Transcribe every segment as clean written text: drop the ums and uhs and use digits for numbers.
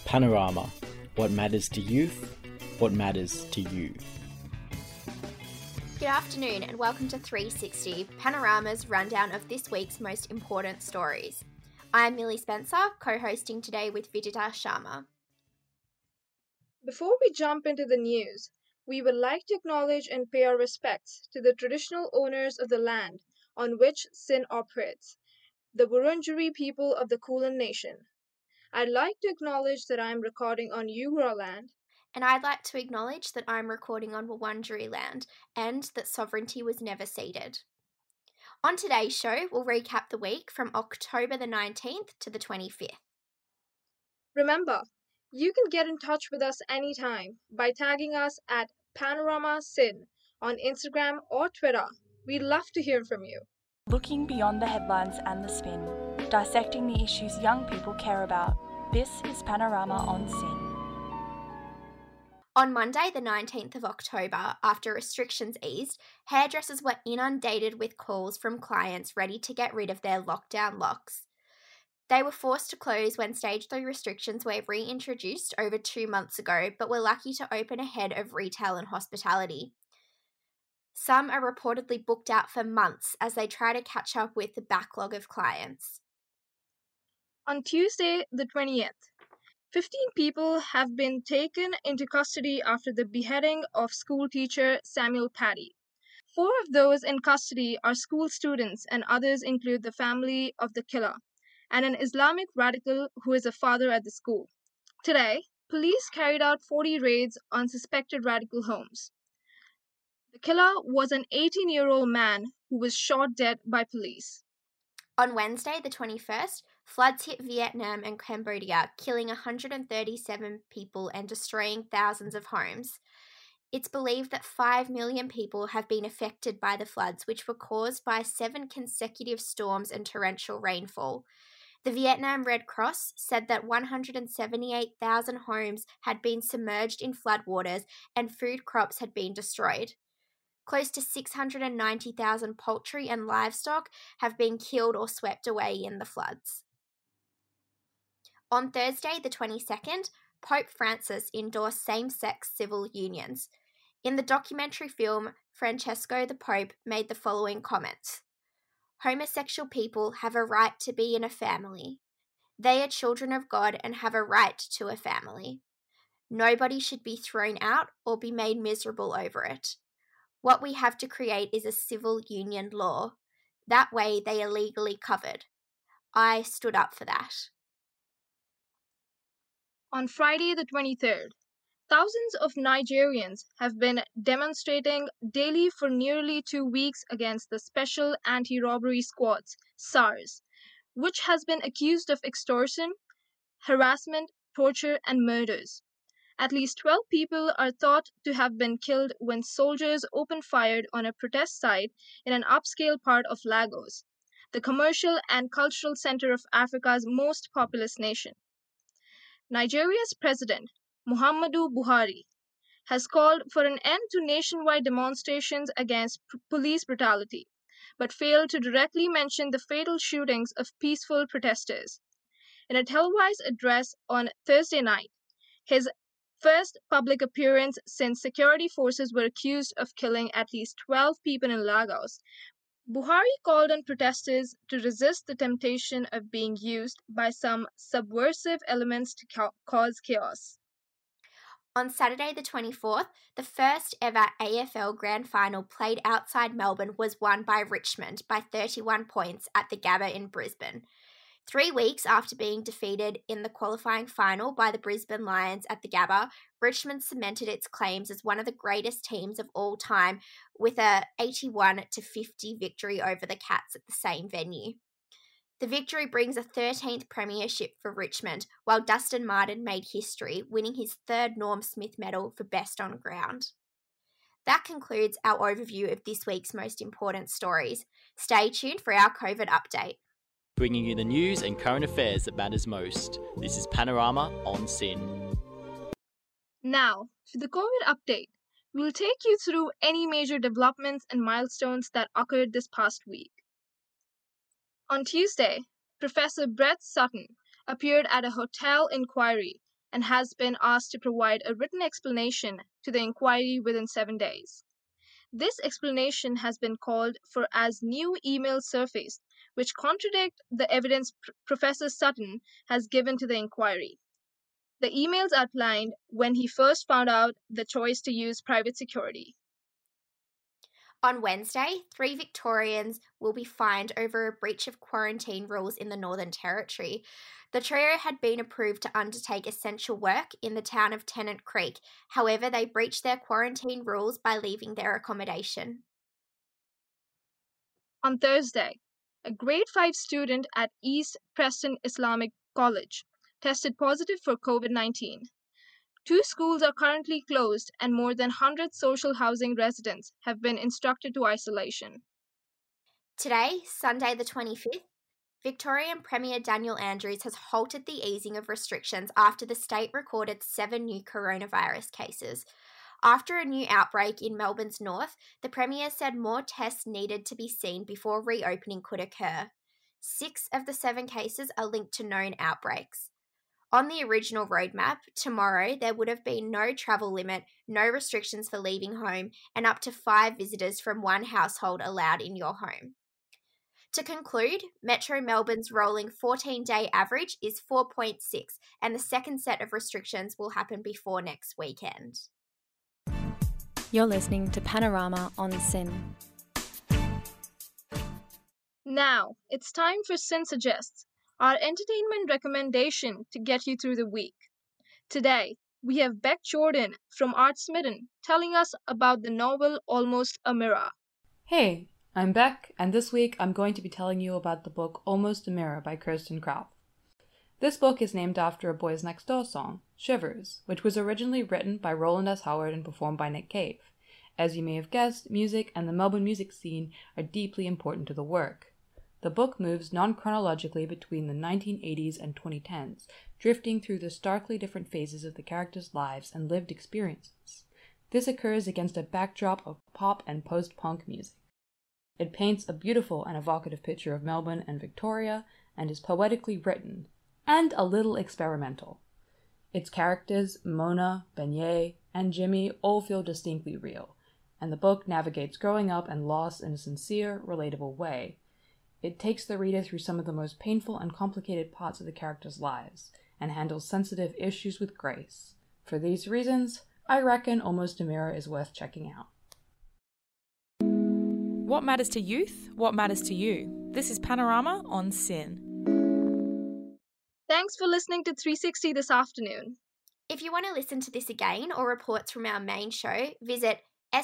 Panorama. What matters to youth? What matters to you? Good afternoon and welcome to 360, Panorama's rundown of this week's most important stories. I'm Millie Spencer, co-hosting today with Vijita Sharma. Before we jump into the news, we would like to acknowledge and pay our respects to the traditional owners of the land on which SYN operates, the Wurundjeri people of the Kulin Nation. I'd like to acknowledge that I'm recording on Yugra land. And I'd like to acknowledge that I'm recording on Wurundjeri land and that sovereignty was never ceded. On today's show, we'll recap the week from October the 19th to the 25th. Remember, you can get in touch with us anytime by tagging us at Panorama SYN on Instagram or Twitter. We'd love to hear from you. Looking beyond the headlines and the spin, dissecting the issues young people care about. This is Panorama on SYN. On Monday, the 19th of October, after restrictions eased, hairdressers were inundated with calls from clients ready to get rid of their lockdown locks. They were forced to close when Stage 3 restrictions were reintroduced over 2 months ago, but were lucky to open ahead of retail and hospitality. Some are reportedly booked out for months as they try to catch up with the backlog of clients. On Tuesday, the 20th, 15 people have been taken into custody after the beheading of schoolteacher Samuel Paty. 4 of those in custody are school students and others include the family of the killer and an Islamic radical who is a father at the school. Today, police carried out 40 raids on suspected radical homes. The killer was an 18-year-old man who was shot dead by police. On Wednesday, the 21st, floods hit Vietnam and Cambodia, killing 137 people and destroying thousands of homes. It's believed that 5 million people have been affected by the floods, which were caused by 7 consecutive storms and torrential rainfall. The Vietnam Red Cross said that 178,000 homes had been submerged in floodwaters and food crops had been destroyed. Close to 690,000 poultry and livestock have been killed or swept away in the floods. On Thursday, the 22nd, Pope Francis endorsed same-sex civil unions. In the documentary film, Francesco the Pope made the following comments. Homosexual people have a right to be in a family. They are children of God and have a right to a family. Nobody should be thrown out or be made miserable over it. What we have to create is a civil union law. That way they are legally covered. I stood up for that. On Friday the 23rd, thousands of Nigerians have been demonstrating daily for nearly 2 weeks against the Special Anti-Robbery Squads, SARS, which has been accused of extortion, harassment, torture, and murders. At least 12 people are thought to have been killed when soldiers opened fire on a protest site in an upscale part of Lagos, the commercial and cultural center of Africa's most populous nation. Nigeria's president, Muhammadu Buhari, has called for an end to nationwide demonstrations against police brutality, but failed to directly mention the fatal shootings of peaceful protesters. In a televised address on Thursday night, his first public appearance since security forces were accused of killing at least 12 people in Lagos, Buhari called on protesters to resist the temptation of being used by some subversive elements to cause chaos. On Saturday the 24th, the first ever AFL Grand Final played outside Melbourne was won by Richmond by 31 points at the Gabba in Brisbane. 3 weeks after being defeated in the qualifying final by the Brisbane Lions at the Gabba, Richmond cemented its claims as one of the greatest teams of all time with a 81-50 victory over the Cats at the same venue. The victory brings a 13th premiership for Richmond, while Dustin Martin made history, winning his 3rd Norm Smith medal for best on ground. That concludes our overview of this week's most important stories. Stay tuned for our COVID update. Bringing you the news and current affairs that matters most. This is Panorama on SYN. Now, for the COVID update, we'll take you through any major developments and milestones that occurred this past week. On Tuesday, Professor Brett Sutton appeared at a hotel inquiry and has been asked to provide a written explanation to the inquiry within 7 days. This explanation has been called for as new emails surfaced, which contradict the evidence Professor Sutton has given to the inquiry. The emails outlined when he first found out the choice to use private security. On Wednesday, 3 Victorians will be fined over a breach of quarantine rules in the Northern Territory. The trio had been approved to undertake essential work in the town of Tennant Creek. However, they breached their quarantine rules by leaving their accommodation. On Thursday, a grade 5 student at East Preston Islamic College tested positive for COVID-19. 2 schools are currently closed and more than 100 social housing residents have been instructed to isolation. Today, Sunday the 25th, Victorian Premier Daniel Andrews has halted the easing of restrictions after the state recorded 7 new coronavirus cases. After a new outbreak in Melbourne's north, the Premier said more tests needed to be seen before reopening could occur. 6 of the 7 cases are linked to known outbreaks. On the original roadmap, tomorrow there would have been no travel limit, no restrictions for leaving home, and up to 5 visitors from one household allowed in your home. To conclude, Metro Melbourne's rolling 14-day average is 4.6, and the second set of restrictions will happen before next weekend. You're listening to Panorama on SYN. Now, it's time for SYN Suggests, our entertainment recommendation to get you through the week. Today, we have Beck Jordan from Art Smitten telling us about the novel Almost a Mirror. Hey, I'm Beck, and this week I'm going to be telling you about the book Almost a Mirror by Kirsten Krauth. This book is named after a Boys Next Door song, Shivers, which was originally written by Roland S. Howard and performed by Nick Cave. As you may have guessed, music and the Melbourne music scene are deeply important to the work. The book moves non-chronologically between the 1980s and 2010s, drifting through the starkly different phases of the characters' lives and lived experiences. This occurs against a backdrop of pop and post-punk music. It paints a beautiful and evocative picture of Melbourne and Victoria and is poetically written, and a little experimental. Its characters, Mona, Beignet, and Jimmy, all feel distinctly real, and the book navigates growing up and loss in a sincere, relatable way. It takes the reader through some of the most painful and complicated parts of the characters' lives, and handles sensitive issues with grace. For these reasons, I reckon Almost a Mirror is worth checking out. What matters to youth? What matters to you? This is Panorama on SYN. Thanks for listening to 360 this afternoon. If you want to listen to this again or reports from our main show, visit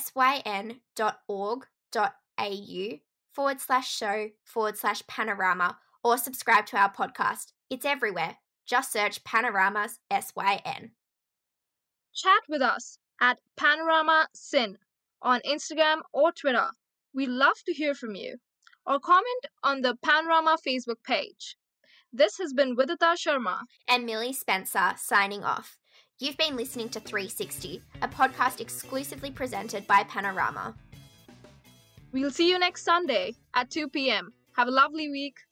syn.org.au/show/panorama or subscribe to our podcast. It's everywhere. Just search Panorama's SYN. Chat with us at Panorama SYN on Instagram or Twitter. We'd love to hear from you. Or comment on the Panorama Facebook page. This has been Vidita Sharma and Millie Spencer signing off. You've been listening to 360, a podcast exclusively presented by Panorama. We'll see you next Sunday at 2 p.m. Have a lovely week.